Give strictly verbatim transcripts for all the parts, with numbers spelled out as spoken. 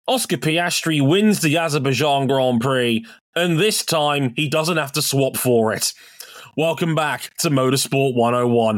Oscar Piastri wins the Azerbaijan Grand Prix, and this time he doesn't have to swap for it. Welcome back to Motorsport one oh one.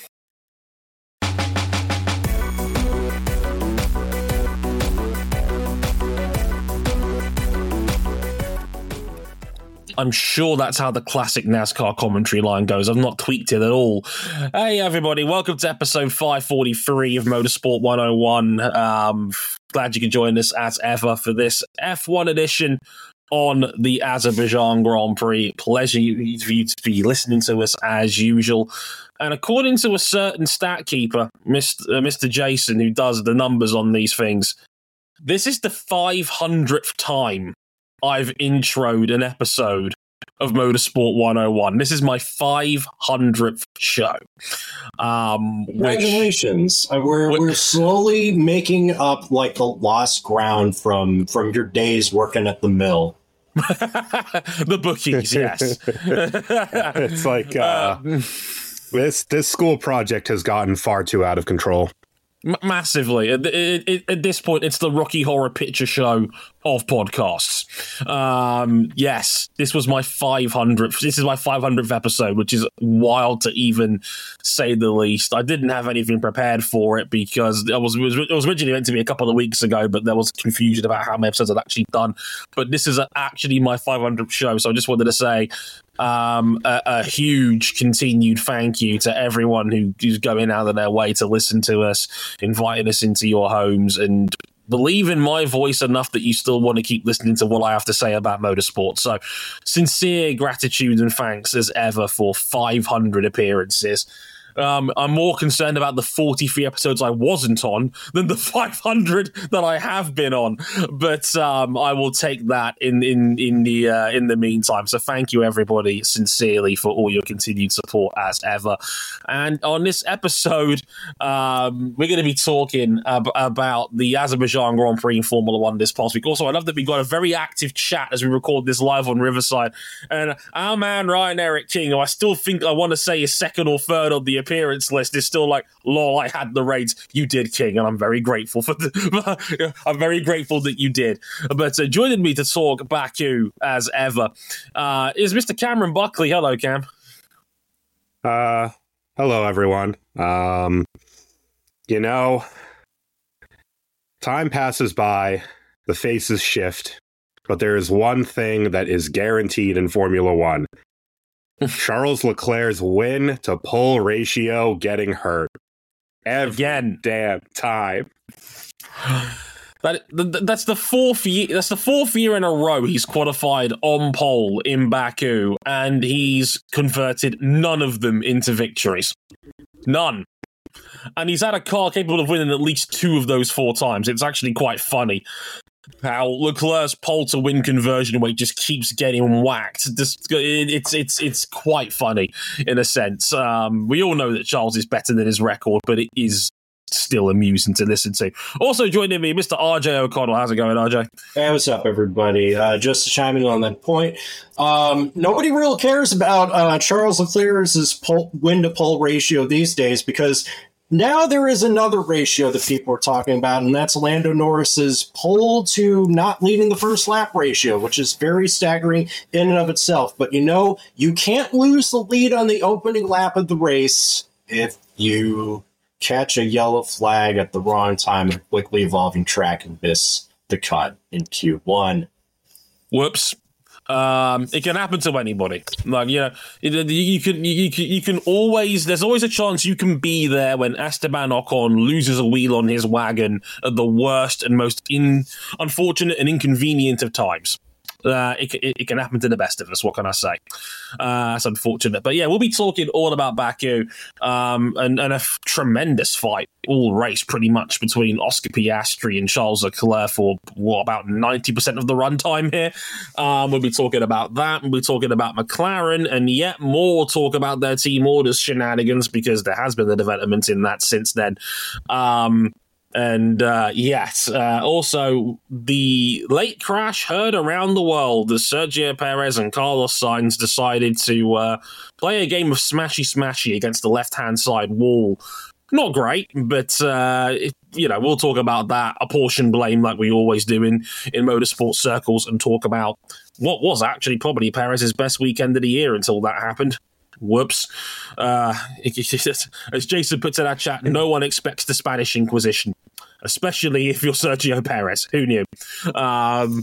I'm sure that's how the classic NASCAR commentary line goes. I've not tweaked it at all. Hey, everybody. Welcome to episode five forty-three of Motorsport one oh one. Um, glad you could join us as ever for this F one edition on the Azerbaijan Grand Prix. Pleasure for you to be listening to us as usual. And according to a certain stat keeper, Mister Uh, Mister Jason, who does the numbers on these things, this is the five hundredth time I've introed an episode of Motorsport one oh one. This is my five hundredth show. Um, Congratulations. Which, uh, we're, which, we're slowly making up like the lost ground from, from your days working at the mill. The bookies, yes. It's like uh, uh, this, this school project has gotten far too out of control. M- massively. At, at, at this point, it's the Rocky Horror Picture Show of podcasts. Um, yes, this was my five hundredth. This is my five hundredth episode, which is wild to even say the least. I didn't have anything prepared for it because it was, it was, it was originally meant to be a couple of weeks ago, but there was confusion about how many episodes I'd actually done. But this is actually my five hundredth show, so I just wanted to say Um, a, a huge continued thank you to everyone who is going out of their way to listen to us, inviting us into your homes, and believe in my voice enough that you still want to keep listening to what I have to say about motorsport. So sincere gratitude and thanks as ever for five hundred appearances. Um, I'm more concerned about the forty-three episodes I wasn't on than the five hundred that I have been on. But um, I will take that in in in the uh, in the meantime. So thank you, everybody, sincerely for all your continued support as ever. And on this episode, um, we're going to be talking ab- about the Azerbaijan Grand Prix in Formula One this past week. Also, I love that we got a very active chat as we record this live on Riverside. And our man Ryan Eric King, who I still think I want to say is second or third on the appearance list, is still like, lol, I had the reins. You did, King, and I'm very grateful for the, I'm very grateful that you did. But uh, joining me to talk Baku as ever uh, is Mister Cameron Buckley. Hello, Cam. Uh, hello, everyone. Um, you know, time passes by, the faces shift, but there is one thing that is guaranteed in Formula One. Charles Leclerc's win to pole ratio getting hurt. Every Again. damn time. That, that's the fourth year. That's the fourth year in a row he's qualified on pole in Baku, and he's converted none of them into victories. None. And he's had a car capable of winning at least two of those four times. It's actually quite funny how Leclerc's pole to win conversion rate just keeps getting whacked. Just, it's it's it's quite funny in a sense. Um, we all know that Charles is better than his record, but it is still amusing to listen to. Also joining me, Mister R J O'Connell. How's it going, R J? Hey, what's up, everybody? Uh, just chiming in on that point. Um, nobody really cares about uh, Charles Leclerc's pole, win-to-pole ratio these days because now there is another ratio that people are talking about, and that's Lando Norris's pole to not leading the first lap ratio, which is very staggering in and of itself. But you know, you can't lose the lead on the opening lap of the race if you catch a yellow flag at the wrong time in a quickly evolving track and miss the cut in Q one. Whoops. Um, it can happen to anybody. Like, you know, you can, you can, you can always, there's always a chance you can be there when Esteban Ocon loses a wheel on his wagon at the worst and most in, unfortunate and inconvenient of times. Uh, it, it, it can happen to the best of us. What can I say? Uh, it's unfortunate. But yeah, we'll be talking all about Baku um, and, and a f- tremendous fight all race pretty much between Oscar Piastri and Charles Leclerc for what, about ninety percent of the runtime here. Um, we'll be talking about that. We'll be talking about McLaren and yet more talk about their team orders shenanigans because there has been a development in that since then. Um, And uh, yes, uh, also the late crash heard around the world as Sergio Perez and Carlos Sainz decided to uh, play a game of smashy smashy against the left-hand side wall. Not great, but uh, it, you know, we'll talk about that, apportion blame like we always do in, in motorsport circles, and talk about what was actually probably Perez's best weekend of the year until that happened. Whoops. Uh, as Jason puts in our chat, no one expects the Spanish Inquisition, especially if you're Sergio Perez. Who knew? Um,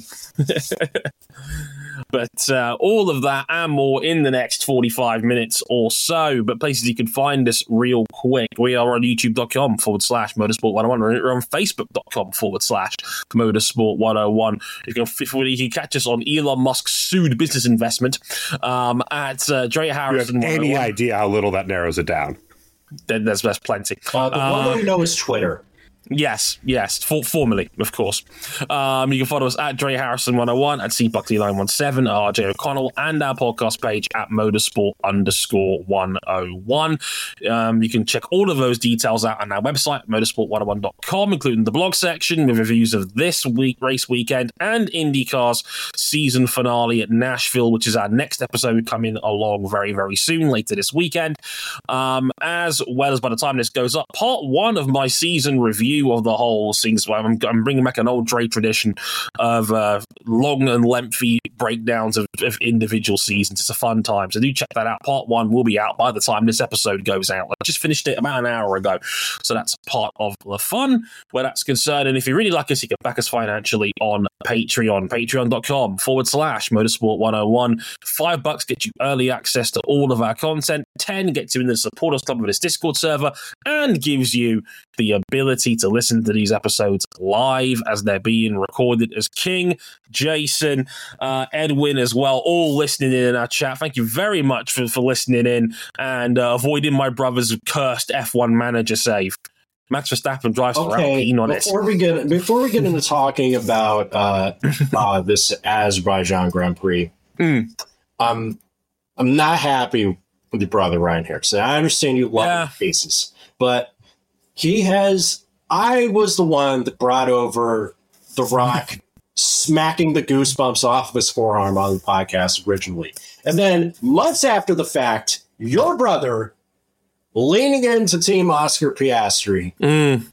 but uh, all of that and more in the next forty-five minutes or so. But places you can find us real quick. We are on youtube.com forward slash motorsport 101. We're on facebook.com forward slash motorsport 101. You can, you can catch us on Elon Musk's sued business investment um, at uh, Dre Harrison. Do you have any idea how little that narrows it down? There's, there's plenty. Uh, the uh, one we know is Twitter. Yes, yes, for, formally, of course. Um, you can follow us at Dre Harrison one oh one, at C Buckley nine one seven, R J O'Connell, and our podcast page at motorsport underscore 101. Um, you can check all of those details out on our website, motorsport one oh one dot com, including the blog section with reviews of this week race weekend and IndyCar's season finale at Nashville, which is our next episode coming along very, very soon, later this weekend. Um, as well as by the time this goes up, part one of my season review of the whole season. I'm, I'm bringing back an old Dre tradition of uh, long and lengthy breakdowns of, of individual seasons. It's a fun time, so do check that out. Part one will be out by the time this episode goes out. I just finished it about an hour ago, so that's part of the fun where that's concerned. And if you really like us, you can back us financially on Patreon, patreon.com forward slash motorsport 101. Five bucks gets you early access to all of our content. Ten gets you in the supporters club of this Discord server and gives you the ability to listen to these episodes live as they're being recorded. As King, Jason, uh, Edwin as well, all listening in, in our chat. Thank you very much for, for listening in and uh, avoiding my brother's cursed F one manager save. Max Verstappen drives for okay, Alpine on before it. We get, before we get into talking about uh, uh, this Azerbaijan Grand Prix, Mm. um, I'm not happy with your brother Ryan Harrison. I understand you love Yeah. faces, but he has... I was the one that brought over The Rock smacking the goosebumps off of his forearm on the podcast originally. And then months after the fact, your brother, leaning into Team Oscar Piastri, Mm.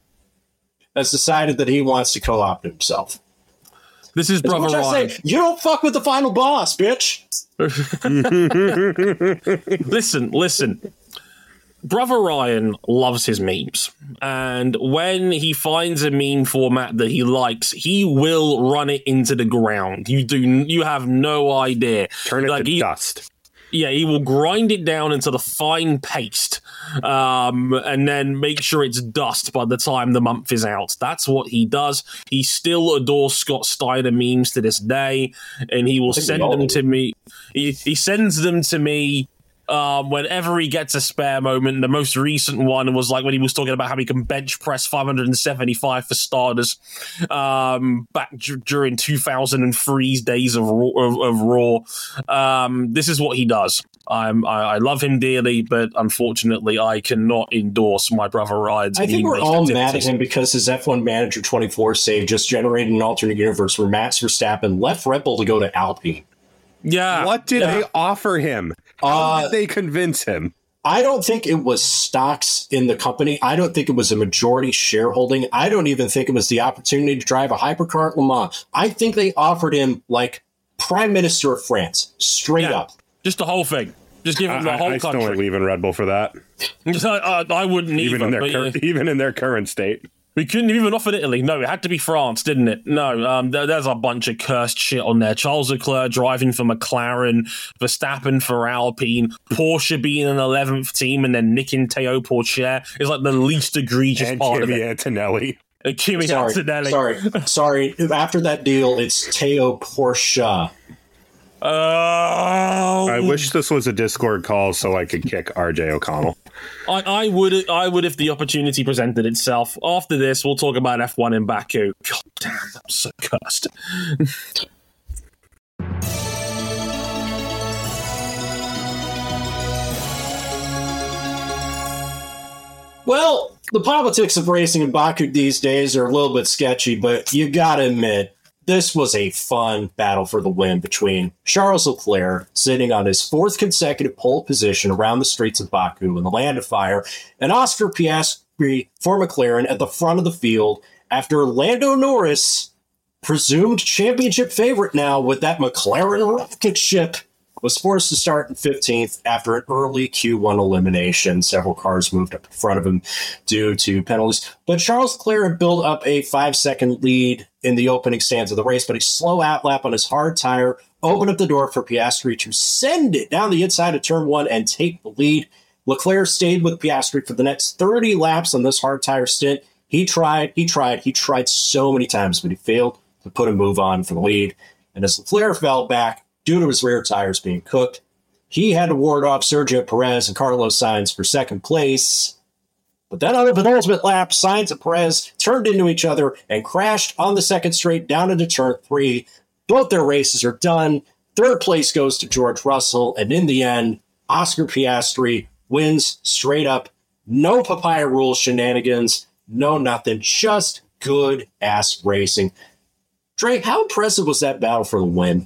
has decided that he wants to co-opt himself. This is As brother much as I Ryan. say, you don't fuck with the final boss, bitch. listen, listen. Brother Ryan loves his memes, and when he finds a meme format that he likes, he will run it into the ground. You do, you have no idea. Turn it like to he, dust. Yeah, he will grind it down into the fine paste, um, and then make sure it's dust by the time the month is out. That's what he does. He still adores Scott Steiner memes to this day, and he will send them to me. He, he sends them to me. Um, whenever he gets a spare moment. The most recent one was like when he was talking about how he can bench press five hundred seventy-five for starters um, back d- during two thousand three's days of Raw. Of, of Raw. Um, this is what he does. I'm, I, I love him dearly, but unfortunately, I cannot endorse my brother Ryan's. I think we're meme-based all mad at activities. him because his F one Manager twenty-four save just generated an alternate universe where Max Verstappen left Red Bull to go to Alpine. Yeah. What did yeah. they offer him? How Uh, did they convince him? I don't think it was stocks in the company. I don't think it was a majority shareholding. I don't even think it was the opportunity to drive a hypercar at Le Mans. I think they offered him like Prime Minister of France, straight Yeah. up. Just the whole thing. Just give him the I, whole I still country. ain't leaving Red Bull for that. I, I, I wouldn't Even either. in their but, cur- yeah. even in their current state. We couldn't even offer Italy. No, it had to be France, didn't it? No, um, there, there's a bunch of cursed shit on there. Charles Leclerc driving for McLaren, Verstappen for Alpine, Porsche being an eleventh team, and then nicking Teo Porcher is like the least egregious And part Kimi of it. Antonelli. Uh, Kimi Sorry, Antonelli. sorry, sorry. After that deal, it's Teo Porsche. Oh, I wish this was a Discord call so I could kick R J O'Connell. I, I would. I would if the opportunity presented itself. After this, we'll talk about F one in Baku. God damn, that was so cursed. Well, the politics of racing in Baku these days are a little bit sketchy, but you gotta admit, this was a fun battle for the win between Charles Leclerc, sitting on his fourth consecutive pole position around the streets of Baku in the Land of Fire, and Oscar Piastri, for McLaren at the front of the field after Lando Norris, presumed championship favorite now with that McLaren rocket ship, was forced to start in fifteenth after an early Q one elimination. Several cars moved up in front of him due to penalties. But Charles Leclerc built up a five-second lead in the opening stance of the race, but a slow outlap on his hard tire opened up the door for Piastri to send it down the inside of turn one and take the lead. Leclerc stayed with Piastri for the next thirty laps on this hard tire stint. He tried, he tried, he tried so many times, but he failed to put a move on for the lead. And as Leclerc fell back due to his rear tires being cooked, he had to ward off Sergio Perez and Carlos Sainz for second place. But then on the penultimate lap, Sainz and Perez turned into each other and crashed on the second straight down into turn three. Both their races are done. Third place goes to George Russell. And in the end, Oscar Piastri wins straight up. No papaya rule shenanigans. No nothing. Just good ass racing. Dre, how impressive was that battle for the win?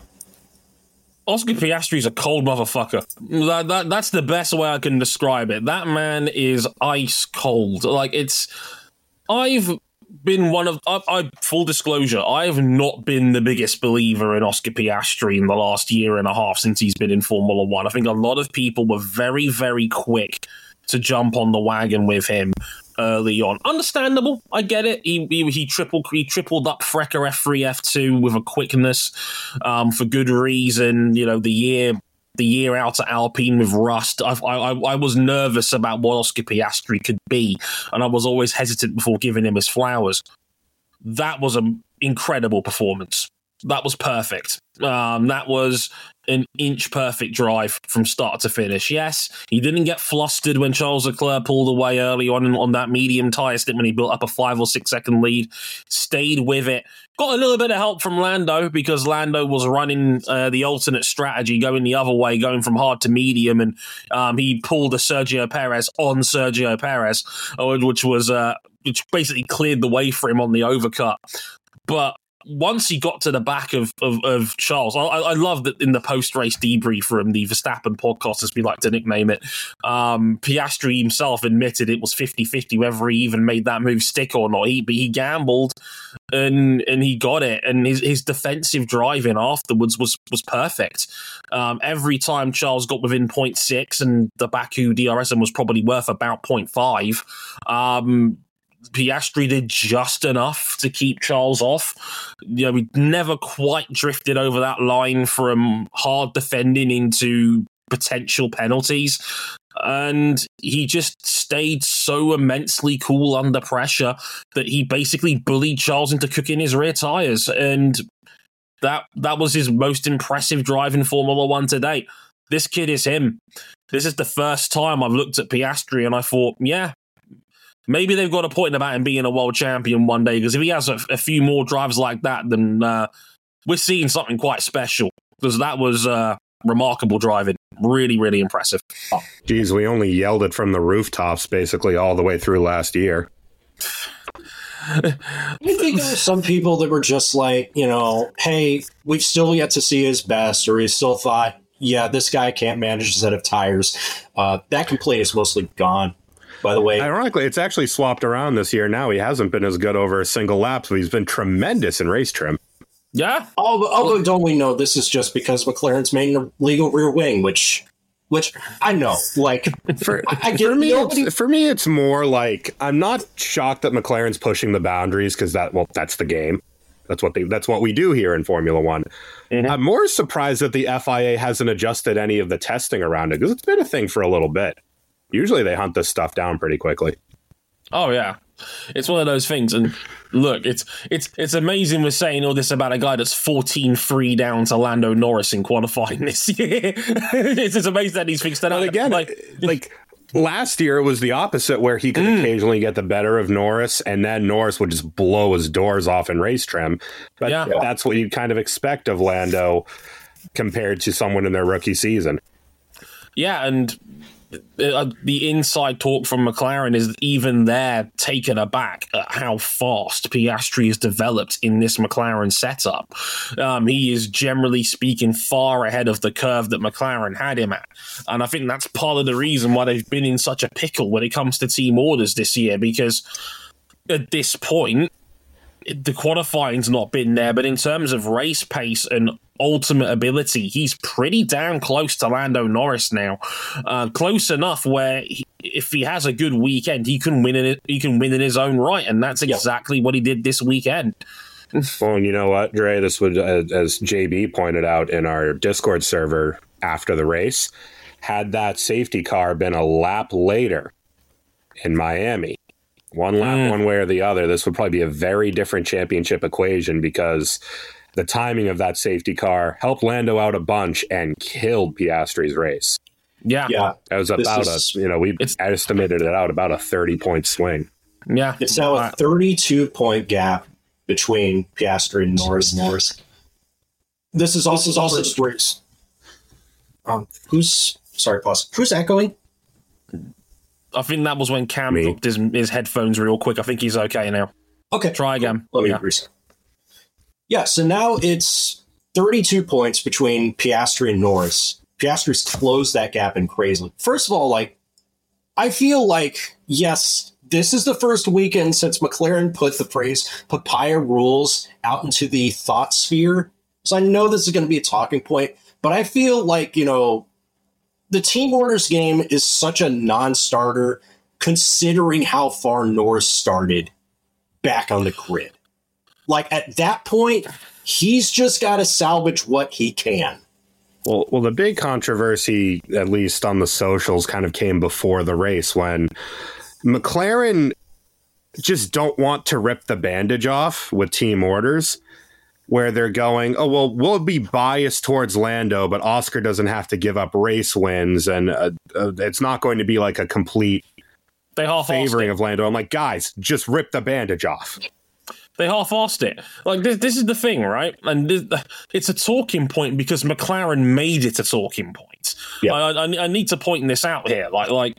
Oscar Piastri's a cold motherfucker. That, that that's the best way I can describe it. That man is ice cold. Like, it's... I've been one of... I, I full disclosure, I have not been the biggest believer in Oscar Piastri in the last year and a half since he's been in Formula One. I think a lot of people were very, very quick to jump on the wagon with him early on. Understandable, I get it. He he, he tripled he tripled up Frecker F three F two with a quickness, um, for good reason. You know, the year the year out at Alpine with Rust, I, I I was nervous about what Oscar Piastri could be, and I was always hesitant before giving him his flowers. That was an incredible performance. That was perfect. Um, that was an inch perfect drive from start to finish. Yes, he didn't get flustered when Charles Leclerc pulled away early on on that medium tyre stint when he built up a five or six second lead. Stayed with it. Got a little bit of help from Lando because Lando was running uh, the alternate strategy, going the other way, going from hard to medium, and um, he pulled a Sergio Perez on Sergio Perez, which was uh, which basically cleared the way for him on the overcut. But once he got to the back of, of, of Charles, I, I love that in the post-race debrief from the Verstappen podcast, as we like to nickname it, um, Piastri himself admitted it was fifty-fifty whether he even made that move stick or not. He, but he gambled and and he got it. And his, his defensive driving afterwards was was perfect. Um, every time Charles got within point six, and the Baku D R S M was probably worth about point five, um, Piastri did just enough to keep Charles off. You know, we never quite drifted over that line from hard defending into potential penalties. And he just stayed so immensely cool under pressure that he basically bullied Charles into cooking his rear tires. And that that was his most impressive drive in Formula One to date. This kid is him. This is the first time I've looked at Piastri and I thought, yeah, maybe they've got a point about him being a world champion one day, because if he has a, a few more drives like that, then uh, we're seeing something quite special, because that was uh, remarkable driving. Really, really impressive. Geez, we only yelled it from the rooftops basically all the way through last year. I think there were some people that were just like, you know, hey, we've still yet to see his best, or he still thought, yeah, this guy can't manage a set of tires. Uh, that complaint is mostly gone. By the way, ironically, it's actually swapped around this year now. He hasn't been as good over a single lap, but he's been tremendous in race trim. Yeah. Although, although don't we know this is just because McLaren's making a legal rear wing, which, which I know, like, for, I, I get for me, nobody- it's, for me, it's more like I'm not shocked that McLaren's pushing the boundaries, because that, well, that's the game. That's what they, that's what we do here in Formula One. Mm-hmm. I'm more surprised that the F I A hasn't adjusted any of the testing around it, because it's been a thing for a little bit. Usually they hunt this stuff down pretty quickly. Oh, yeah. It's one of those things. And look, it's it's it's amazing we're saying all this about a guy that's fourteen three down to Lando Norris in qualifying this year. It's just amazing that he's fixed that out. Again, like, like last year it was the opposite, where he could mm. occasionally get the better of Norris, and then Norris would just blow his doors off in race trim. But yeah. That's what you kind of expect of Lando compared to someone in their rookie season. Yeah, and uh, the inside talk from McLaren is even they're taken aback at how fast Piastri has developed in this McLaren setup. Um, he is generally speaking far ahead of the curve that McLaren had him at. And I think that's part of the reason why they've been in such a pickle when it comes to team orders this year, because at this point, the qualifying's not been there, but in terms of race pace and ultimate ability, he's pretty damn close to Lando Norris now. Uh, close enough where he, if he has a good weekend, he can win in it. He can win in his own right, and that's exactly yep. what he did this weekend. Well, and you know what, Dre? This would, uh, as J B pointed out in our Discord server after the race, had that safety car been a lap later in Miami, one lap mm. one way or the other, this would probably be a very different championship equation, because the timing of that safety car helped Lando out a bunch and killed Piastri's race. Yeah. Yeah. That was about a, you know, we estimated it out about a thirty point swing. Yeah. It's now a thirty-two point gap between Piastri and Norris. Norris. This is also, this is also the race. Um, who's, sorry, pause. Who's echoing? I think that was when Cam Me. dropped his, his headphones real quick. I think he's okay now. Okay. Try again. Let me yeah. reset. Yeah, so now it's thirty-two points between Piastri and Norris. Piastri's closed that gap in crazily. First of all, like, I feel like, yes, this is the first weekend since McLaren put the phrase papaya rules out into the thought sphere. So I know this is going to be a talking point, but I feel like, you know, the team orders game is such a non-starter considering how far Norris started back on the grid. Like, at that point, he's just got to salvage what he can. Well, well, the big controversy, at least on the socials, kind of came before the race when McLaren just don't want to rip the bandage off with team orders, where they're going, oh, well, we'll be biased towards Lando, but Oscar doesn't have to give up race wins, and uh, uh, it's not going to be like a complete they favoring of Lando. I'm like, guys, just rip the bandage off. They half-assed it. Like, this, this is the thing, right? And this, it's a talking point because McLaren made it a talking point. Yeah. I, I, I need to point this out here. Like, like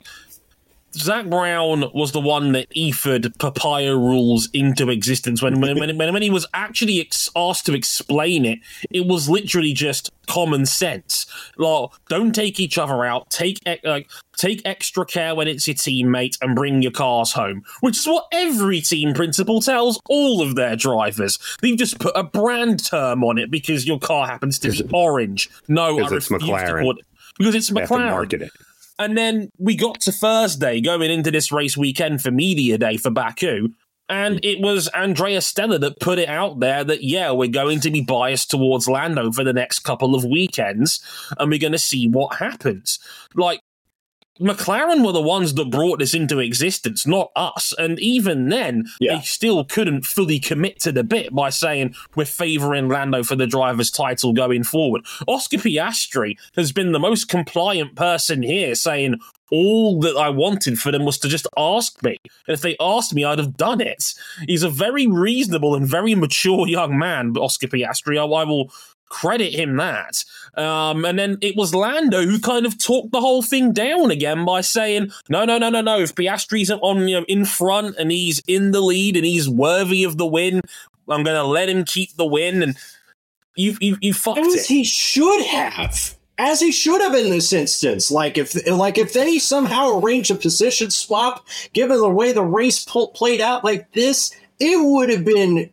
Zach Brown was the one that ethed papaya rules into existence. When when, when, when he was actually ex- asked to explain it, it was literally just common sense. Like, don't take each other out. Take like take extra care when it's your teammate and bring your cars home, which is what every team principal tells all of their drivers. They've just put a brand term on it because your car happens to be orange. No, because it's McLaren. It, because it's they McLaren. Have to market it. And then we got to Thursday, going into this race weekend for Media Day for Baku, and it was Andrea Stella that put it out there that, yeah, we're going to be biased towards Lando for the next couple of weekends, and we're going to see what happens. Like, McLaren were the ones that brought this into existence, not us. And even then, yeah. they still couldn't fully commit to the bit by saying we're favouring Lando for the driver's title going forward. Oscar Piastri has been the most compliant person here, saying all that I wanted for them was to just ask me. And if they asked me, I'd have done it. He's a very reasonable and very mature young man, Oscar Piastri. I, I will credit him that. Um, and then it was Lando who kind of talked the whole thing down again by saying, no, no, no, no, no. If Piastri's on, you know, in front and he's in the lead and he's worthy of the win, I'm going to let him keep the win. And you, you, you fucked As it. he should have. As he should have in this instance. Like if, like if they somehow arrange a position swap, given the way the race pull, played out like this, it would have been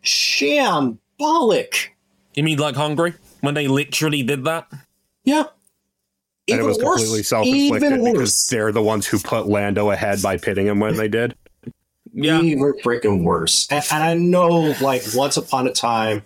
shambolic. You mean like Hungary? When they literally did that? Yeah. And it was worse, completely self-inflicted because they're the ones who put Lando ahead by pitting him when they did. Yeah. Even freaking worse. And, and I know, like, once upon a time,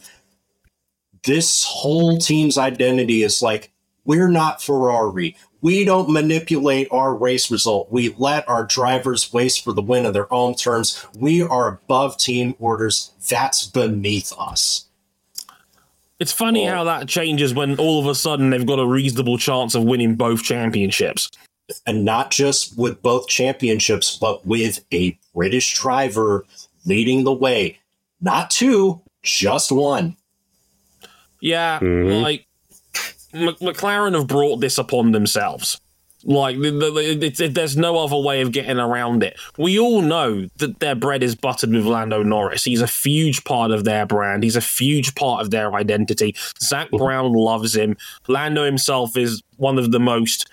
this whole team's identity is like, we're not Ferrari. We don't manipulate our race result. We let our drivers race for the win of their own terms. We are above team orders. That's beneath us. It's funny oh. how that changes when all of a sudden they've got a reasonable chance of winning both championships. And not just with both championships, but with a British driver leading the way. Not two, just one. Yeah, mm-hmm. like, M- McLaren have brought this upon themselves. Like, the, the, it, it, there's no other way of getting around it. We all know that their bread is buttered with Lando Norris. He's a huge part of their brand. He's a huge part of their identity. Zach Brown loves him. Lando himself is one of the most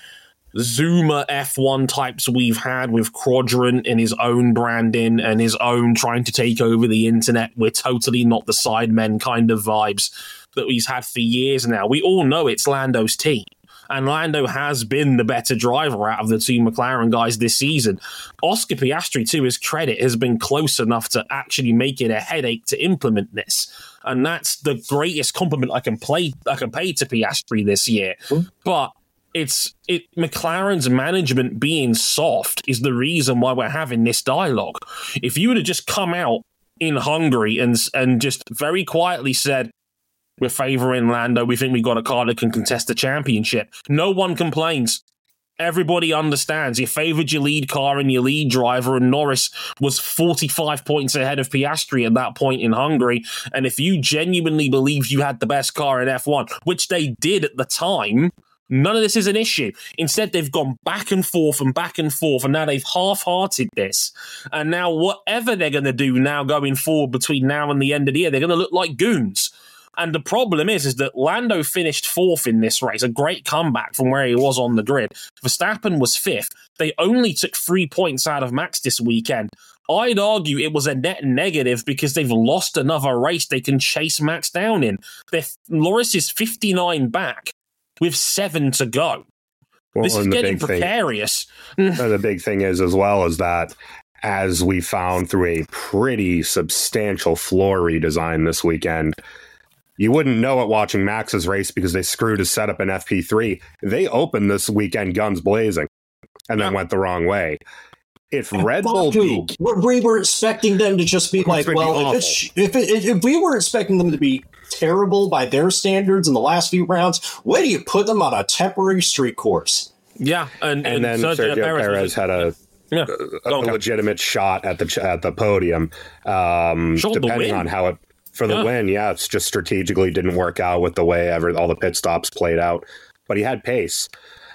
Zoomer F one types we've had, with Quadrant in his own branding and his own trying to take over the internet. We're totally not the Sidemen kind of vibes that he's had for years now. We all know it's Lando's team. And Lando has been the better driver out of the two McLaren guys this season. Oscar Piastri, to his credit, has been close enough to actually make it a headache to implement this. And that's the greatest compliment I can play I can pay to Piastri this year. Mm-hmm. But it's it McLaren's management being soft is the reason why we're having this dialogue. If you would have just come out in Hungary and and just very quietly said, we're favouring Lando, we think we've got a car that can contest the championship, no one complains. Everybody understands. You favoured your lead car and your lead driver, and Norris was forty-five points ahead of Piastri at that point in Hungary. And if you genuinely believed you had the best car in F one, which they did at the time, none of this is an issue. Instead, they've gone back and forth and back and forth, and now they've half-hearted this. And now whatever they're going to do now going forward between now and the end of the year, they're going to look like goons. And the problem is, is that Lando finished fourth in this race, a great comeback from where he was on the grid. Verstappen was fifth. They only took three points out of Max this weekend. I'd argue it was a net negative because they've lost another race they can chase Max down in. They're, Norris is fifty-nine back with seven to go. Well, this is getting precarious. Thing, the big thing is, as well, is that as we found through a pretty substantial floor redesign this weekend, you wouldn't know it watching Max's race because they screwed his setup in F P three. They opened this weekend guns blazing and then yeah. went the wrong way. If and Red Bull... Be- we were expecting them to just be like, well, if, it's, if, it, if we were expecting them to be terrible by their standards in the last few rounds, where do you put them on a temporary street course? Yeah. And, and, and then Sergio, Sergio Perez, Perez had a... Yeah. a, a legitimate shot at the at the podium, um, depending on how it... For the yeah. win, yeah, it's just strategically didn't work out with the way ever all the pit stops played out. But he had pace.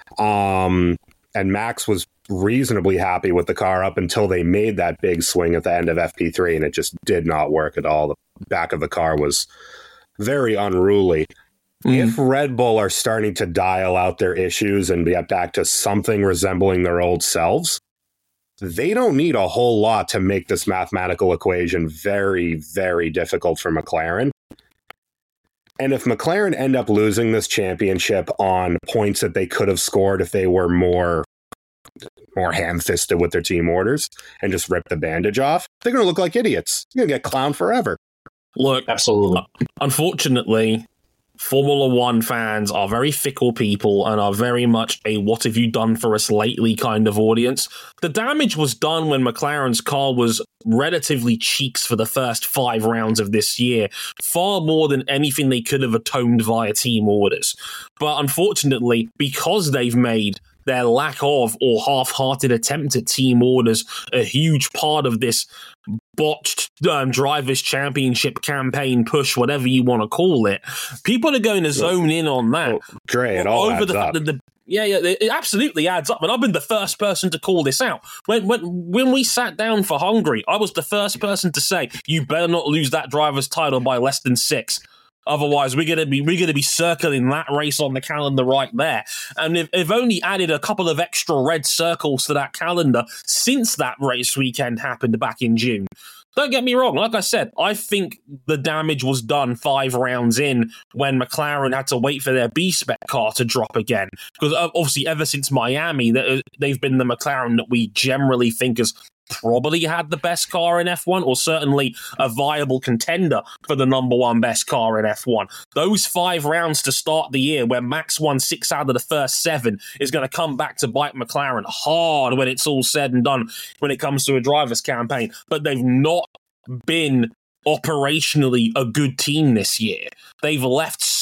Um, and Max was reasonably happy with the car up until they made that big swing at the end of F P three, and it just did not work at all. The back of the car was very unruly. Mm. If Red Bull are starting to dial out their issues and get back to something resembling their old selves, they don't need a whole lot to make this mathematical equation very, very difficult for McLaren. And if McLaren end up losing this championship on points that they could have scored if they were more, more ham-fisted with their team orders and just rip the bandage off, they're going to look like idiots. They're going to get clowned forever. Look, absolutely. Unfortunately, Formula One fans are very fickle people and are very much a what have you done for us lately kind of audience. The damage was done when McLaren's car was relatively cheeks for the first five rounds of this year, far more than anything they could have atoned via team orders. But unfortunately, because they've made their lack of or half-hearted attempt at team orders a huge part of this botched um, Drivers' Championship campaign push, whatever you want to call it, people are going to zone in on that. Well, Dre, it all over adds the, up. The, the, yeah, yeah, it absolutely adds up. And I've been the first person to call this out. When, when, when we sat down for Hungary, I was the first person to say, you better not lose that driver's title by less than six. Otherwise, we're gonna be we're gonna be circling that race on the calendar right there. And they've, they've only added a couple of extra red circles to that calendar since that race weekend happened back in June. Don't get me wrong. Like I said, I think the damage was done five rounds in when McLaren had to wait for their B-spec car to drop again. Because obviously, ever since Miami, they've been the McLaren that we generally think has probably had the best car in F one, or certainly a viable contender for the number one best car in F one. Those five rounds to start the year where Max won six out of the first seven is going to come back to bite McLaren hard when it's all said and done when it comes to a driver's campaign. But they've not been operationally a good team this year. They've left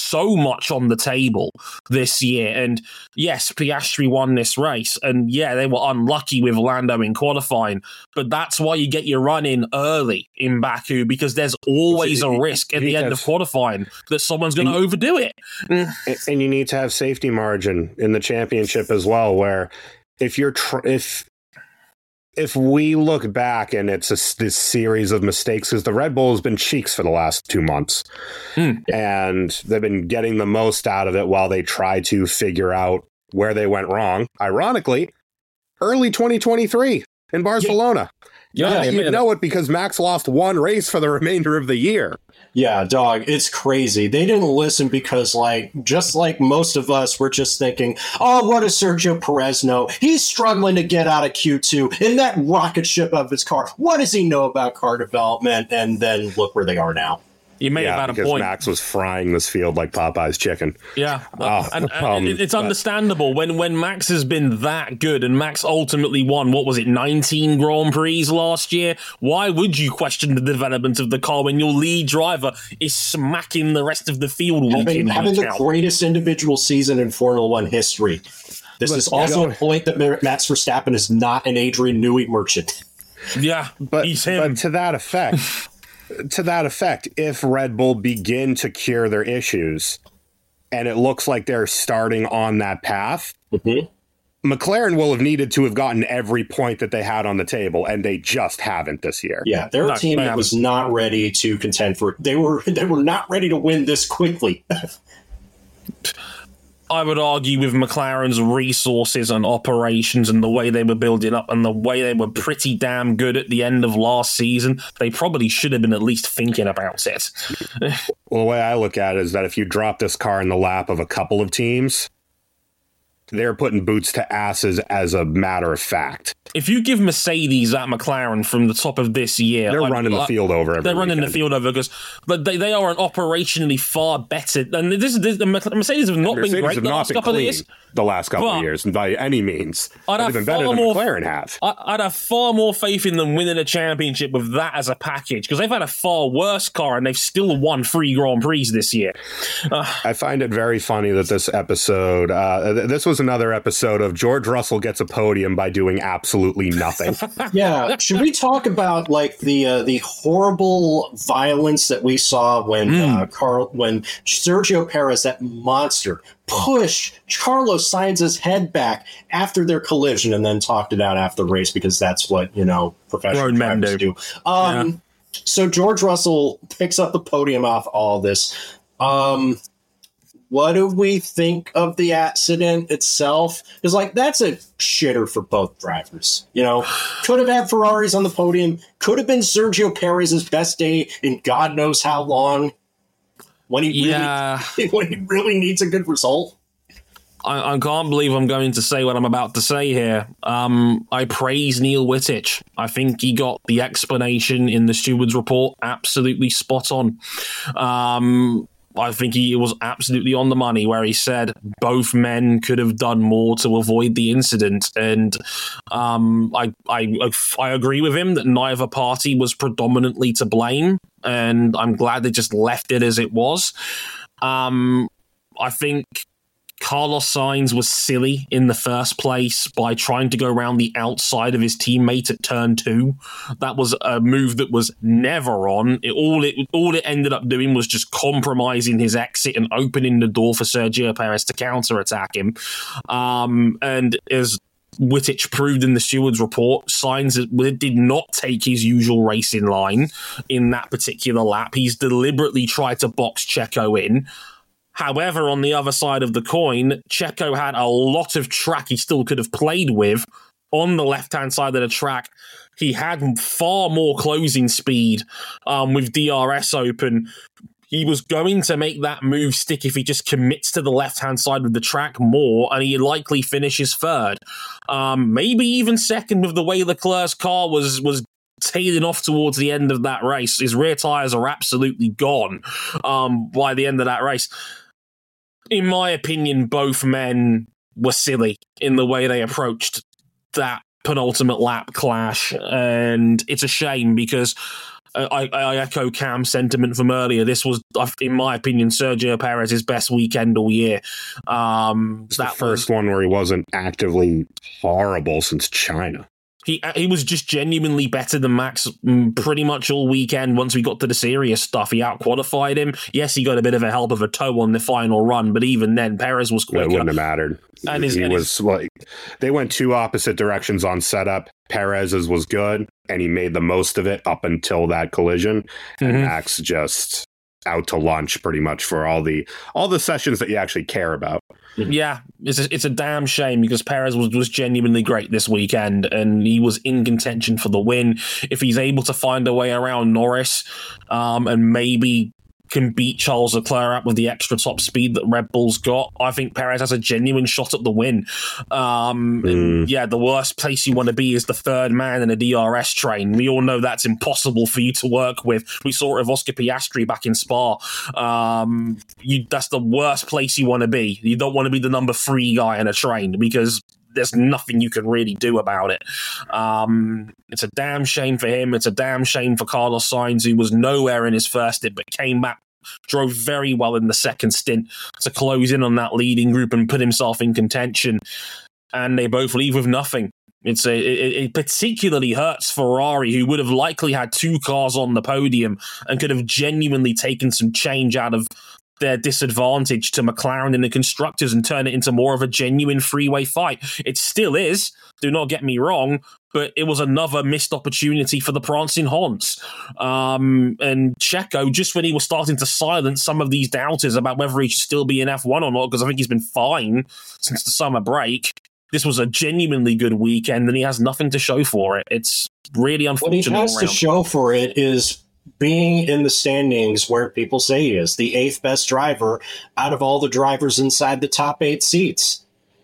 so much on the table this year. And yes, Piastri won this race, and yeah, they were unlucky with Lando in qualifying, but that's why you get your run in early in Baku, because there's always a risk at the end of qualifying that someone's going to overdo it. And you need to have safety margin in the championship as well, where if you're tr- if if we look back and it's a, this series of mistakes, because the Red Bull has been cheeks for the last two months, mm. and they've been getting the most out of it while they try to figure out where they went wrong. Ironically, early twenty twenty-three in Barcelona. Yeah, yeah, you know it because Max lost one race for the remainder of the year. Yeah, dog, it's crazy. They didn't listen because, like, just like most of us, we're just thinking, oh, what does Sergio Perez know? He's struggling to get out of Q two in that rocket ship of his car. What does he know about car development? And then look where they are now. You may yeah, have had because a point. Max was frying this field like Popeye's chicken. Yeah, oh, and, and um, it's understandable when, when Max has been that good, and Max ultimately won, what was it, nineteen Grand Prix last year? Why would you question the development of the car when your lead driver is smacking the rest of the field? Having, having the out? greatest individual season in Formula One history. This but, is also yeah. a point that Max Verstappen is not an Adrian Newey merchant. Yeah, but, he's him. But to that effect... To that effect, if Red Bull begin to cure their issues, and it looks like they're starting on that path, mm-hmm. McLaren will have needed to have gotten every point that they had on the table, and they just haven't this year. Yeah, they're a team that was not ready to contend for. They were they were not ready to win this quickly. I would argue with McLaren's resources and operations and the way they were building up and the way they were pretty damn good at the end of last season, they probably should have been at least thinking about it. Well, the way I look at it is that if you drop this car in the lap of a couple of teams, they're putting boots to asses as a matter of fact. If you give Mercedes at McLaren from the top of this year... They're I, running the I, field over every They're running weekend. the field over because but they, they are an operationally far better... And this, this, the Mercedes have not Mercedes been great have the not last been couple clean of years. The last couple but of years, by any means. I'd They've have been better than more, McLaren have. I, I'd have far more faith in them winning a championship with that as a package, because they've had a far worse car and they've still won three Grand Prix this year. Uh, I find it very funny that this episode... Uh, th- this was another episode of George Russell gets a podium by doing absolutely nothing. Yeah, should we talk about like the uh, the horrible violence that we saw when mm. uh, Carl when Sergio Perez, that monster, pushed Carlos Sainz's head back after their collision and then talked it out after the race, because that's what, you know, professional drivers do. Um, yeah. So George Russell picks up the podium off all this. Um, What do we think of the accident itself? Because, like, that's a shitter for both drivers. You know, could have had Ferraris on the podium. Could have been Sergio Perez's best day in God knows how long. When he yeah. really, when he really needs a good result. I, I can't believe I'm going to say what I'm about to say here. Um, I praise Neil Wittich. I think he got the explanation in the steward's report absolutely spot on. Um... I think he was absolutely on the money where he said both men could have done more to avoid the incident. And um, I, I, I agree with him that neither party was predominantly to blame. And I'm glad they just left it as it was. Um, I think Carlos Sainz was silly in the first place by trying to go around the outside of his teammate at turn two. That was a move that was never on. It, all it all it ended up doing was just compromising his exit and opening the door for Sergio Perez to counterattack him. Um, and as Wittich proved in the steward's report, Sainz did not take his usual racing line in that particular lap. He's deliberately tried to box Checo in. However, on the other side of the coin, Checo had a lot of track he still could have played with on the left-hand side of the track. He had far more closing speed um, with D R S open. He was going to make that move stick if he just commits to the left-hand side of the track more, and he likely finishes third. Um, maybe even second with the way Leclerc's car was was tailing off towards the end of that race. His rear tyres are absolutely gone um, by the end of that race. In my opinion, both men were silly in the way they approached that penultimate lap clash. And it's a shame because I, I echo Cam's sentiment from earlier. This was, in my opinion, Sergio Perez's best weekend all year. Um, It's that the first was, one where he wasn't actively horrible since China. He he was just genuinely better than Max pretty much all weekend. Once we got to the serious stuff, he out-qualified him. Yes, he got a bit of a help of a toe on the final run, but even then, Perez was quicker. It wouldn't have mattered. And his, he and was his, like, they went two opposite directions on setup. Perez's was good, and he made the most of it up until that collision. And Mhm. Max just out to lunch pretty much for all the all the sessions that you actually care about. Yeah, it's a, it's a damn shame because Perez was, was genuinely great this weekend and he was in contention for the win. If he's able to find a way around Norris um, and maybe can beat Charles Leclerc up with the extra top speed that Red Bull's got, I think Perez has a genuine shot at the win. Um, Mm. and yeah, the worst place you want to be is the third man in a D R S train. We all know that's impossible for you to work with. We saw it with Oscar Piastri back in Spa. Um, you, that's the worst place you want to be. You don't want to be the number three guy in a train because there's nothing you can really do about it. Um, it's a damn shame for him. It's a damn shame for Carlos Sainz, who was nowhere in his first stint, but came back, drove very well in the second stint to close in on that leading group and put himself in contention. And they both leave with nothing. It's a, it, it particularly hurts Ferrari, who would have likely had two cars on the podium and could have genuinely taken some change out of their disadvantage to McLaren in the constructors and turn it into more of a genuine freeway fight. It still is, do not get me wrong, but it was another missed opportunity for the prancing Hans. Um, and Checo, just when he was starting to silence some of these doubters about whether he should still be in F one or not, because I think he's been fine since the summer break, this was a genuinely good weekend and he has nothing to show for it. It's really unfortunate. What he has to show for it is being in the standings where people say he is, the eighth best driver out of all the drivers inside the top eight seats.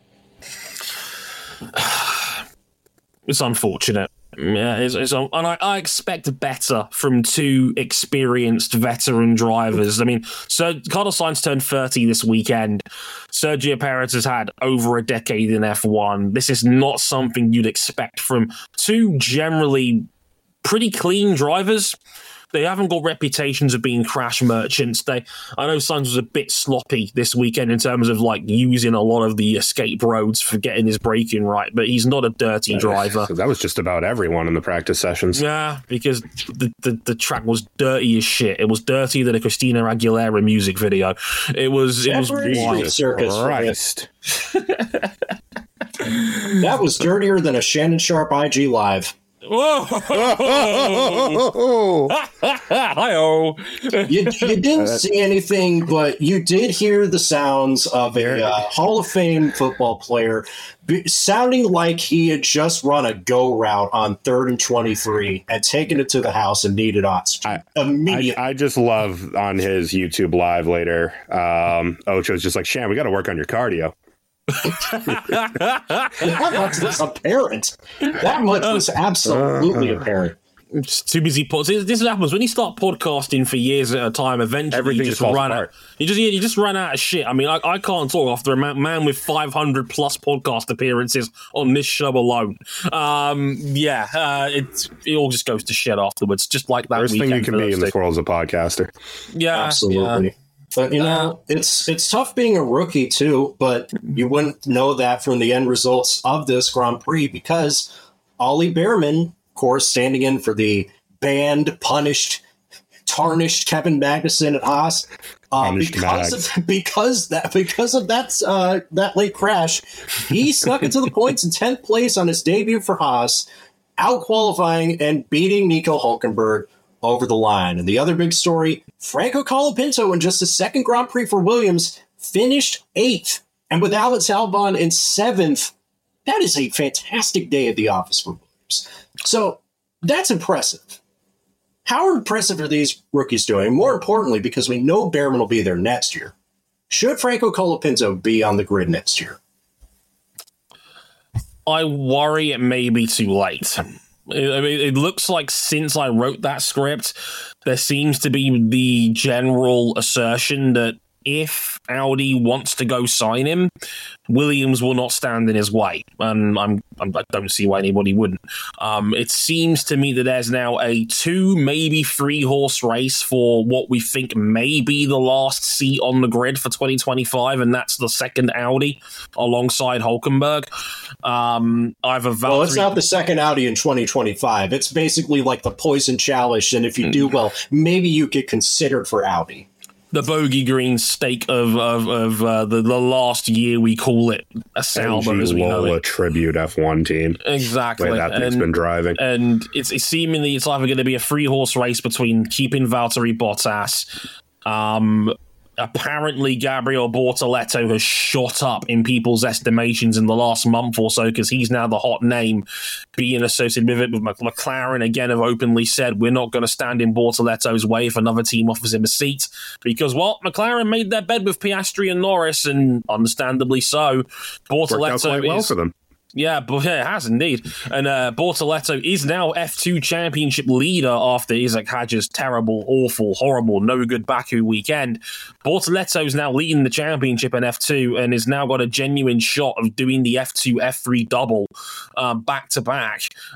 It's unfortunate. Yeah, it's, it's, and I, I expect better from two experienced veteran drivers. I mean, so Carlos Sainz turned thirty this weekend. Sergio Perez has had over a decade in F one. This is not something you'd expect from two generally pretty clean drivers. They haven't got reputations of being crash merchants. They, I know Sainz was a bit sloppy this weekend in terms of like using a lot of the escape roads for getting his braking right, but he's not a dirty driver. That was just about everyone in the practice sessions. Yeah, because the, the, the track was dirty as shit. It was dirtier than a Christina Aguilera music video. It was it was Jesus Circus Christ. That was dirtier than a Shannon Sharp I G Live. Whoa! Hi-oh! You, you didn't see anything, but you did hear the sounds of a uh, Hall of Fame football player be, sounding like he had just run a go route on third and twenty-three and taken it to the house and needed oxygen I, immediately. I, I just love on his YouTube live later, um, Ocho's just like, Shan, we got to work on your cardio. That much was apparent. That much was absolutely apparent. Just too busy. Pod- this is what happens when you start podcasting for years at a time. Eventually, Everything you just just falls run apart. out. You just you just run out of shit. I mean, I, I can't talk after a man, man with five hundred plus podcast appearances on this show alone. Um, yeah, uh, it it all just goes to shit afterwards. Just like that. Worst thing you can be in this world is a podcaster. Yeah, Absolutely. yeah. But you know, it's it's tough being a rookie too, but you wouldn't know that from the end results of this Grand Prix because Ollie Behrman, of course, standing in for the banned, punished, tarnished Kevin Magnussen at Haas. Uh, because of, because that because of that uh, that late crash, he snuck into the points in tenth place on his debut for Haas, out qualifying and beating Nico Hülkenberg over the line. And the other big story, Franco Colapinto in just his second Grand Prix for Williams finished eighth. And with Alex Albon in seventh, that is a fantastic day at the office for Williams. So that's impressive. How impressive are these rookies doing? More importantly, because we know Behrman will be there next year. Should Franco Colapinto be on the grid next year? I worry it may be too late. I mean, it looks like since I wrote that script, there seems to be the general assertion that if Audi wants to go sign him, Williams will not stand in his way, and I'm, I'm I don't see why anybody wouldn't. Um, it seems to me that there's now a two, maybe three horse race for what we think may be the last seat on the grid for twenty twenty-five, and that's the second Audi alongside Hulkenberg. Um, either Valtteri- well, it's not the second Audi in twenty twenty-five. It's basically like the poison chalice, and if you do well, maybe you get considered for Audi. The bogey green stake of of, of uh, the, the last year, we call it a Sauber as we know Lola it. tribute F one team. Exactly. The way that thing's been driving. And it's, it's seemingly it's either going to be a three horse race between keeping Valtteri Bottas. Um, apparently, Gabriel Bortoleto has shot up in people's estimations in the last month or so because he's now the hot name being associated with it. With McLaren, again, have openly said we're not going to stand in Bortoleto's way if another team offers him a seat because, well, McLaren made their bed with Piastri and Norris, and understandably so. Bortoleto Worked out quite well is, for them. Yeah, but yeah, it has indeed. And uh, Bortoleto is now F two championship leader after Isaac Hadjar's terrible, awful, horrible, no good Baku weekend. Bortoleto is now leading the championship in F two and has now got a genuine shot of doing the F two F three double um, back to back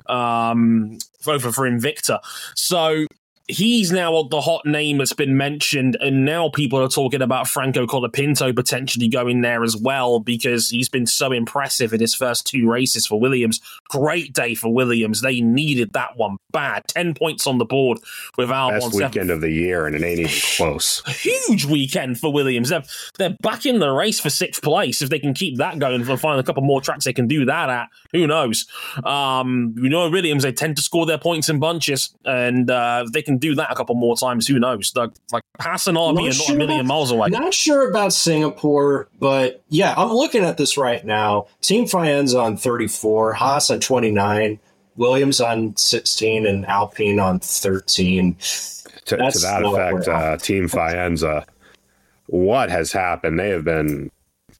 um, over for Invicta. So he's now the hot name that's been mentioned, and now people are talking about Franco Colapinto potentially going there as well because he's been so impressive in his first two races for Williams. Great day for Williams. They needed that one bad. Ten points on the board with Albon. Best weekend of the year, and it ain't even close. Huge weekend for Williams. They're, they're back in the race for sixth place. If they can keep that going and find a couple more tracks they can do that at, who knows? Um, you know, Williams, they tend to score their points in bunches, and uh, if they can do that a couple more times, who knows? Like, like Hassan R B are not sure a million about, miles away. Not sure about Singapore, but yeah, I'm looking at this right now. Team Faenza on thirty-four, Haas on twenty-nine, Williams on sixteen, and Alpine on thirteen. To, to that effect, uh, Team Faenza, what has happened? They have been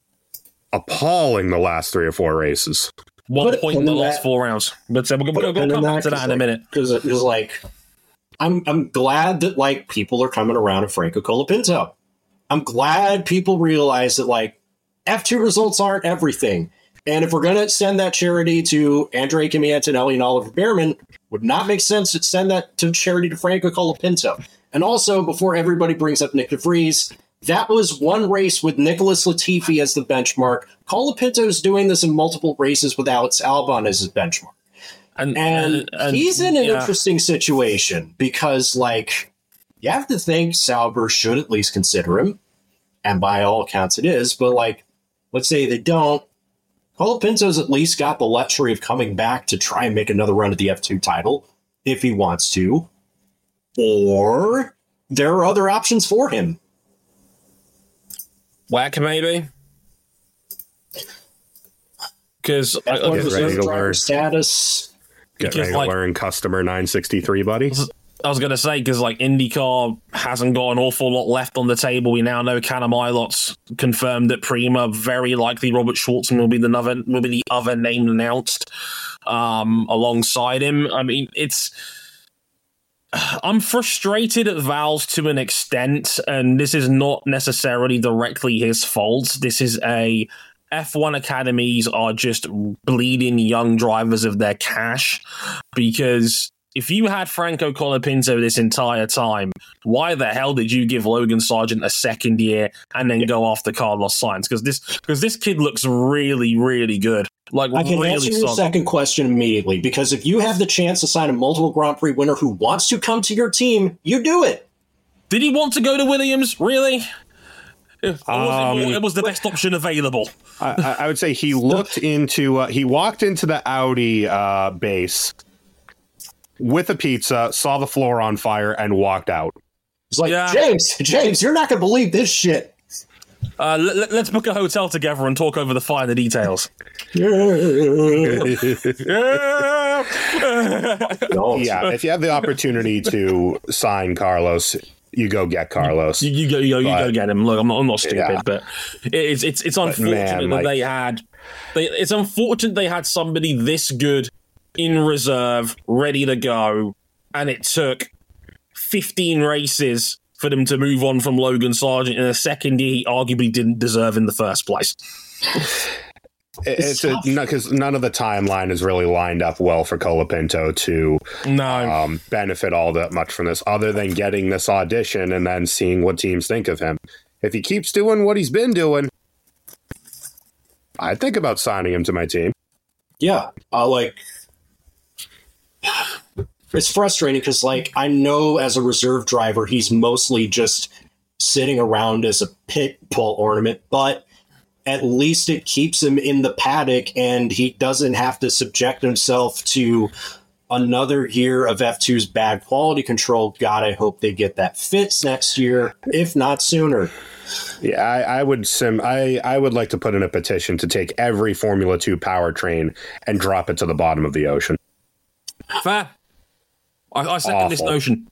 appalling the last three or four races. One Put, point in the last that, four rounds. But uh, we're going to come back to that in like, a minute. Because it was like, I'm I'm glad that like people are coming around to Franco Colapinto. I'm glad people realize that like F two results aren't everything. And if we're going to send that charity to Andrea Kimi Antonelli and Oliver Behrman, would not make sense to send that to charity to Franco Colapinto. And also, before everybody brings up Nick DeVries, that was one race with Nicholas Latifi as the benchmark. Colapinto is doing this in multiple races with Alex Albon as his benchmark. And, and, and he's in an yeah. interesting situation because, like, you have to think Sauber should at least consider him. And by all accounts, it is. But, like, let's say they don't. Colapinto's at least got the luxury of coming back to try and make another run at the F two title if he wants to. Or there are other options for him. Whack, maybe? Because I driver status. Get ready to learn customer nine sixty-three, buddy. I was going to say, because like IndyCar hasn't got an awful lot left on the table. We now know Callum Ilot's confirmed that Prima, very likely Robert Schwartzman will be the other, will be the other name announced um, alongside him. I mean, it's... I'm frustrated at Valve to an extent, and this is not necessarily directly his fault. This is a... F one academies are just bleeding young drivers of their cash, because if you had Franco Colapinto this entire time, why the hell did you give Logan Sargent a second year and then go after Carlos Sainz? Because this because this kid looks really, really good. Like, I can really answer your solid. second question immediately, because if you have the chance to sign a multiple Grand Prix winner who wants to come to your team, you do it. Did he want to go to Williams? Really? It was, Um, it was the best option available. I, I would say he looked into, uh, he walked into the Audi uh, base with a pizza, saw the floor on fire, and walked out. It's like, Yeah. James, James, you're not going to believe this shit. Uh, let, let's book a hotel together and talk over the finer details. Don't. Yeah, if you have the opportunity to sign Carlos, you go get Carlos. You, you go, you go, you But- go get him. Look, I'm not, I'm not stupid, Yeah. but it's it's it's unfortunate man, that like- they had. They, it's unfortunate they had somebody this good in reserve, ready to go, and it took fifteen races for them to move on from Logan Sargent in a second year he arguably didn't deserve in the first place. It's because none of the timeline is really lined up well for Colapinto to no. um, benefit all that much from this, other than getting this audition and then seeing what teams think of him. If he keeps doing what he's been doing, I'd think about signing him to my team. Yeah, uh, like it's frustrating because, like, I know as a reserve driver, he's mostly just sitting around as a pit bull ornament, but at least it keeps him in the paddock and he doesn't have to subject himself to another year of F two's bad quality control. God, I hope they get that fixed next year, if not sooner. Yeah, I, I would sim. I, I would like to put in a petition to take every Formula Two powertrain and drop it to the bottom of the ocean. Fair. I, I second Awful. this notion.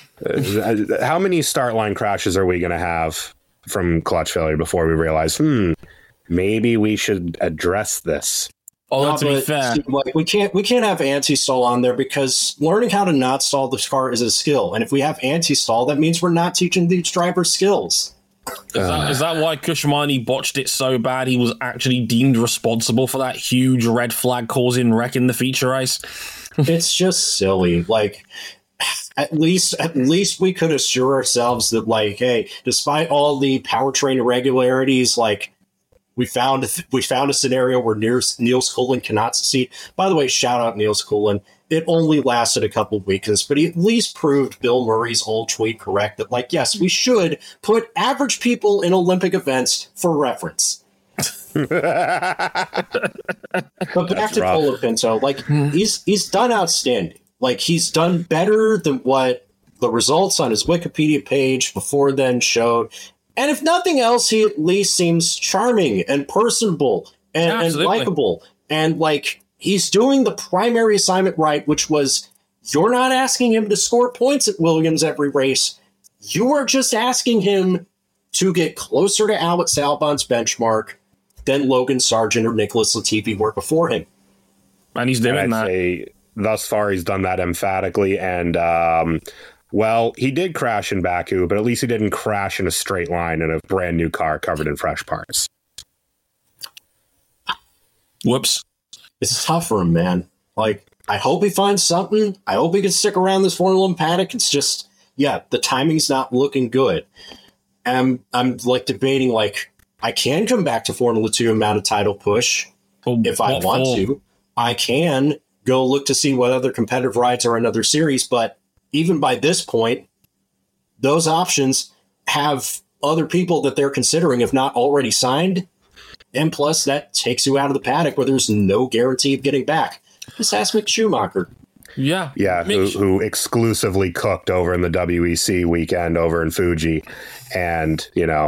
Uh, how many start line crashes are we going to have from clutch failure before we realize, hmm, maybe we should address this? Although, No, to be but, fair, like, we can't we can't have anti-stall on there because learning how to not stall the car is a skill, and if we have anti-stall, that means we're not teaching these drivers skills. Is that, is that why Kushmani botched it so bad he was actually deemed responsible for that huge red flag causing wreck in the feature race? It's just silly. Like, at least at least we could assure ourselves that, like, hey, despite all the powertrain irregularities, like, we found we found a scenario where Niels, Niels Coulin cannot succeed. By the way, shout out Niels Coulin. It only lasted a couple of weeks, but he at least proved Bill Murray's old tweet correct that, like, yes, we should put average people in Olympic events for reference. But back That's to rough. Colapinto, like, he's he's done outstanding. Like, he's done better than what the results on his Wikipedia page before then showed. And if nothing else, he at least seems charming and personable and, and Absolutely. likable. And, like, he's doing the primary assignment right, which was you're not asking him to score points at Williams every race. You are just asking him to get closer to Alex Albon's benchmark than Logan Sargent or Nicholas Latifi were before him. And he's doing And I'd that. say thus far he's done that emphatically. And, um, well, he did crash in Baku, but at least he didn't crash in a straight line in a brand new car covered in fresh parts. Whoops. It's tough for him, man. Like, I hope he finds something. I hope he can stick around this Formula One paddock. It's just, yeah, the timing's not looking good. And I'm, I'm like debating, like, I can come back to Formula Two and mount a title push Well, if I what want for? to. I can go look to see what other competitive rides are in other series, but even by this point, those options have other people that they're considering, if not already signed. And plus, that takes you out of the paddock where there's no guarantee of getting back. Just ask Mick Schumacher. Yeah. Yeah, who, Mitch- who exclusively cooked over in the W E C weekend over in Fuji. And, you know,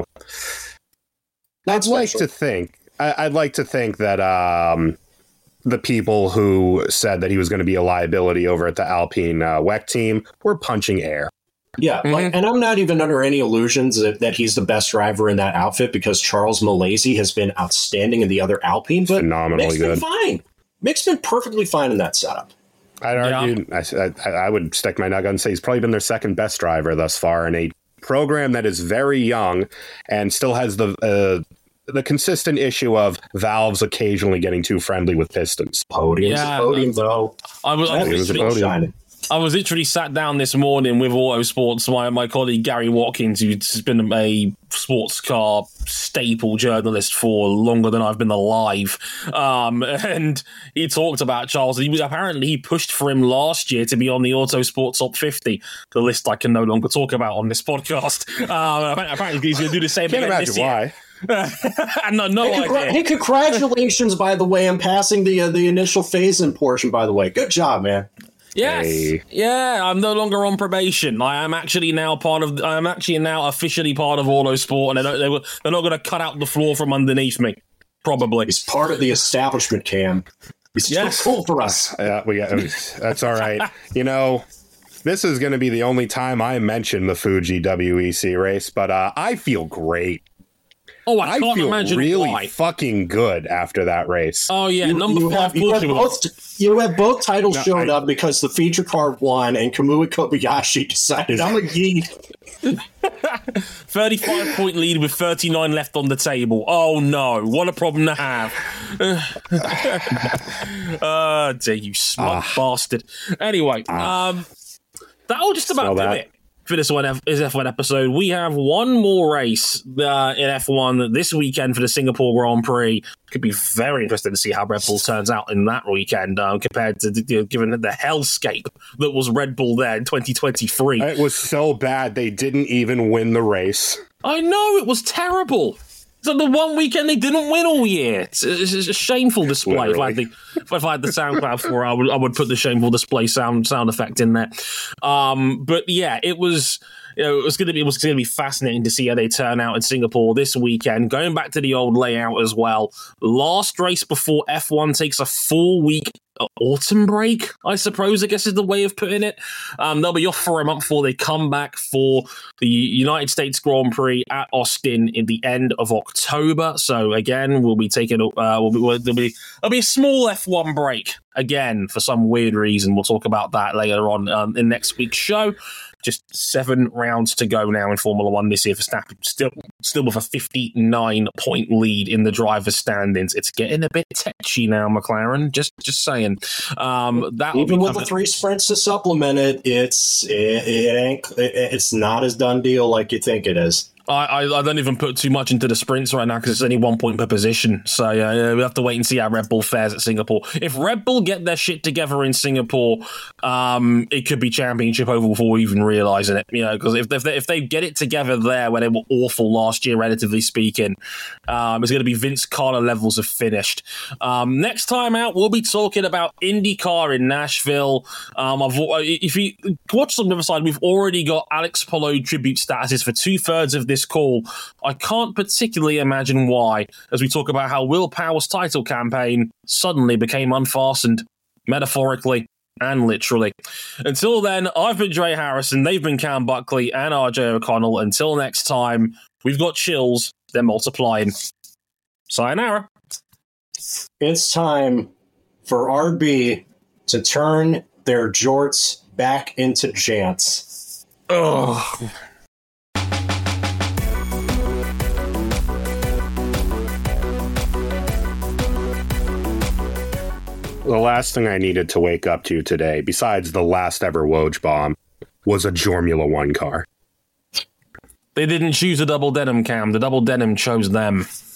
That's I'd like special. to think, I, I'd like to think that um, the people who said that he was going to be a liability over at the Alpine uh, W E C team were punching air. Yeah, like, and I'm not even under any illusions that, that he's the best driver in that outfit because Charles Malaysia has been outstanding in the other Alpine, but Phenomenally Mick's been good. fine. Mick's been perfectly fine in that setup. I'd Yeah. argue, I, I, I would stick my nug and say he's probably been their second best driver thus far in a program that is very young and still has the uh, the consistent issue of valves occasionally getting too friendly with pistons. Podium's Yeah, a podium, though. I was, I That was was a podium. shining. I was literally sat down this morning with Autosports, my, my colleague Gary Watkins, who's been a sports car staple journalist for longer than I've been alive. Um, and he talked about Charles. He was, apparently, he pushed for him last year to be on the Autosport Top fifty, the list I can no longer talk about on this podcast. Um, apparently, he's going to do the same Can't again imagine this year. why. And no, no Hey, congra- idea. hey, congratulations, by the way, on passing the uh, the initial phase-in portion, by the way. Good job, man. Yes. Hey. Yeah, I'm no longer on probation. I am actually now part of. I am actually now officially part of Autosport, and they don't, they were, they're not going to cut out the floor from underneath me. Probably. He's part of the establishment, Cam. He's Yes. too cool for us. Yeah, we got, that's all right. You know, this is going to be the only time I mention the Fuji W E C race, but uh, I feel great. Oh, I, I can't feel imagine really why. fucking good after that race. Oh yeah, You, number you five have, you, have Portugal. both, you have both titles No, showed I- up because the feature card won and Kamui Kobayashi decided I'm a geek. thirty-five point lead with thirty-nine left on the table. Oh no, what a problem to have. uh, dear, you smug Ah. bastard. Anyway, Ah. um, that'll just about So do that- it for this one F- this F one episode. We have one more race uh, in F one this weekend for the Singapore Grand Prix. Could be very interesting to see how Red Bull turns out in that weekend um, compared to you know, given the hellscape that was Red Bull there in twenty twenty-three. It was so bad they didn't even win the race. I know, it was terrible. So the one weekend they didn't win all year. It's, it's, it's a shameful display. If I, had the, if I had the SoundCloud for it, I would, I would put the shameful display sound sound effect in there. Um, but yeah, it was. You know, it was going to be it was going to be fascinating to see how they turn out in Singapore this weekend. Going back to the old layout as well. Last race before F one takes a four week autumn break, I suppose, I guess is the way of putting it. Um, they'll be off for a month before they come back for the United States Grand Prix at Austin in the end of October. So again, we'll be taking uh, we'll be, we'll, there'll be there'll be a small F one break again for some weird reason. We'll talk about that later on um, in next week's show. Just seven rounds to go now in Formula One this year for Verstappen, still still with a fifty-nine point lead in the driver's standings. It's getting a bit tetchy now, McLaren. Just just saying. Um, that Even with the three sprints to supplement it, it's it, it ain't it, it's not as done deal like you think it is. I, I, I don't even put too much into the sprints right now because it's only one point per position. So yeah, yeah, we have to wait and see how Red Bull fares at Singapore. If Red Bull get their shit together in Singapore, um, it could be championship over before we even realising it. You know, because if, if, they, if they get it together there where they were awful last year, relatively speaking, um, it's going to be Vince Carter levels of finished. Um, next time out, we'll be talking about IndyCar in Nashville. Um, I've, if you watch on the other side, we've already got Alex Palou tribute statuses for two thirds of this call. I can't particularly imagine why, as we talk about how Will Power's title campaign suddenly became unfastened, metaphorically and literally. Until then, I've been Dre Harrison, they've been Cam Buckley and R J O'Connell. Until next time, we've got chills, they're multiplying. Sayonara. It's time for R B to turn their jorts back into jants. Ugh. The last thing I needed to wake up to today, besides the last ever Woj bomb, was a Formula One car. They didn't choose a double denim, Cam. The double denim chose them.